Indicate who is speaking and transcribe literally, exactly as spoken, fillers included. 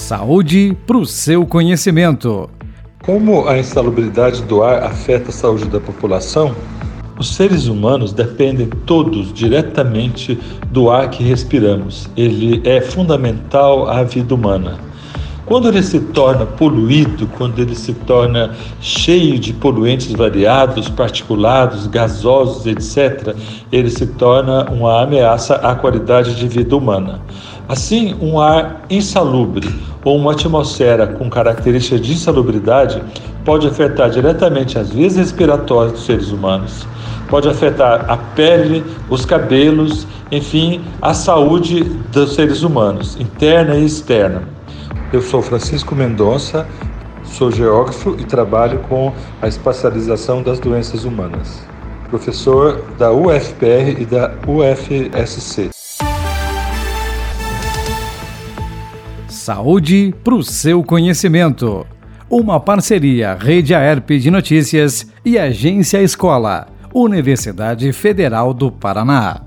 Speaker 1: Saúde para o seu conhecimento.
Speaker 2: Como a insalubridade do ar afeta a saúde da população? Os seres humanos dependem todos diretamente do ar que respiramos. Ele é fundamental à vida humana. Quando ele se torna poluído, quando ele se torna cheio de poluentes variados, particulados, gasosos, etcétera, ele se torna uma ameaça à qualidade de vida humana. Assim, um ar insalubre ou uma atmosfera com características de insalubridade pode afetar diretamente as vias respiratórias dos seres humanos, pode afetar a pele, os cabelos, enfim, a saúde dos seres humanos, interna e externa. Eu sou Francisco Mendonça, sou geógrafo e trabalho com a espacialização das doenças humanas. Professor da U F P R e da U F S C.
Speaker 1: Saúde para o seu conhecimento. Uma parceria Rede Aerp de Notícias e Agência Escola, Universidade Federal do Paraná.